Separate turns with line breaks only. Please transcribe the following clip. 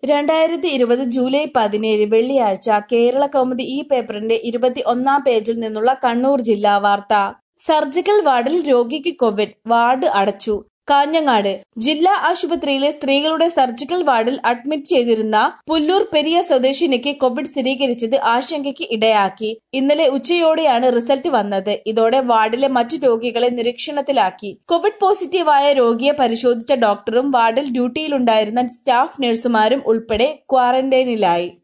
2020 July 17 വെള്ളിയാഴ്ച കേരളകൗമുദി ഈ പേപ്പറിന്റെ 21-ാം പേജിൽ നിന്നുള്ള കണ്ണൂർ ജില്ലാ വാർത്ത. സർജിക്കൽ വാർഡിൽ രോഗിക്ക് കോവിഡ്, വാർഡ് അടച്ചു. കാഞ്ഞങ്ങാട് ജില്ലാ ആശുപത്രിയിലെ സ്ത്രീകളുടെ സർജിക്കൽ വാർഡിൽ അഡ്മിറ്റ് ചെയ്തിരുന്ന പുല്ലൂർ പെരിയ സ്വദേശിനിക്ക് കോവിഡ് സ്ഥിരീകരിച്ചത് ആശങ്കയ്ക്ക് ഇടയാക്കി. ഇന്നലെ ഉച്ചയോടെയാണ് റിസൾട്ട് വന്നത്. ഇതോടെ വാർഡിലെ മറ്റു രോഗികളെ നിരീക്ഷണത്തിലാക്കി. കോവിഡ് പോസിറ്റീവായ രോഗിയെ പരിശോധിച്ച ഡോക്ടറും വാർഡിൽ ഡ്യൂട്ടിയിലുണ്ടായിരുന്ന സ്റ്റാഫ് നഴ്സുമാരും ഉൾപ്പെടെ ക്വാറന്റൈനിലായി.